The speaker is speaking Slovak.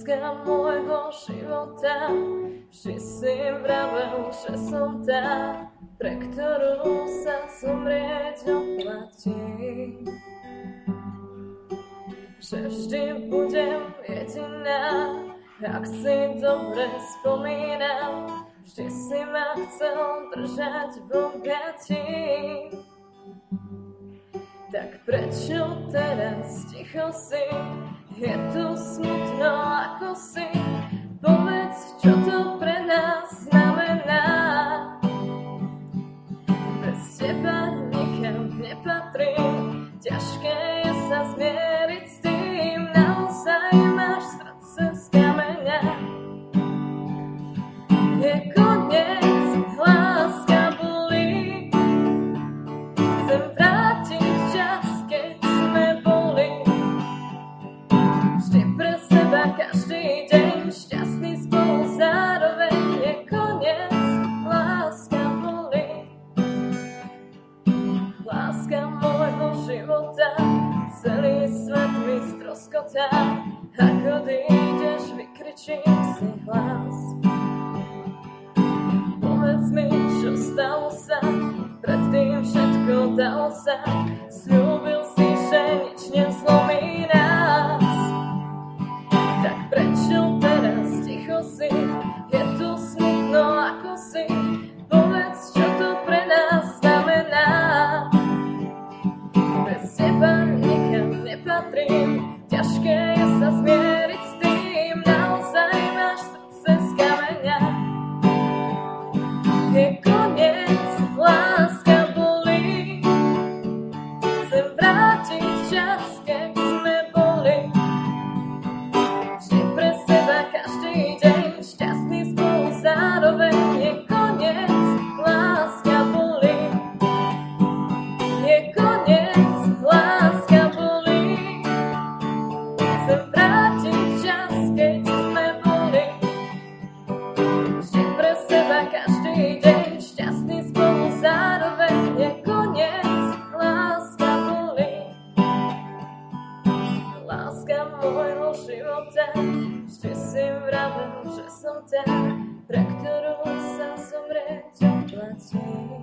Láska môjho života, vždy si vravel, že som tá, pre ktorú sa zomrieť oplatí. Že vždy budem jediná, ak si dobre spomínam, vždy si ma chcel držať v objatí. Tak prečo teraz ticho si? Je tu smutno ako si. Povedz, čo to pre nás znamená. Bez teba nikam nepatrím, ťažké je sa zmieriť s tým. Naozaj máš srdce z kameňa. Je koniec, láska bolí. Chcem vrátiť čas, keď sme boli vždy pre seba každý deň, šťastný spolu zároveň. Je koniec, láska bolí. Láska môjho života, celý svet mi stroskotá. Ak odídeš, vykričím si hlas. Povedz mi, čo stalo sa, predtým všetko dalo sa. Sľúbil si, že nič nezlomí nás. Tak prečo teraz ticho si? Je tu smutno ako si. Povedz, čo to pre nás znamená. Bez teba nikam nepatrím, ťažké je sa zmieriť s tým. Naozaj máš srdce z kameňa. Je koniec, láska bolí. Chcem vrátiť čas, keď sme boli vždy pre seba každý deň, šťastný spolu zároveň. Je koniec, láska bolí. Je koniec, láska bolí. Chcem vrátiť čas, keď sme boli vždy pre seba každý deň, šťastný spolu zároveň. Je koniec, láska bolí. Láska môjho života, vždy si vravel, že som tá, pre ktorú sa zomrieť oplatí.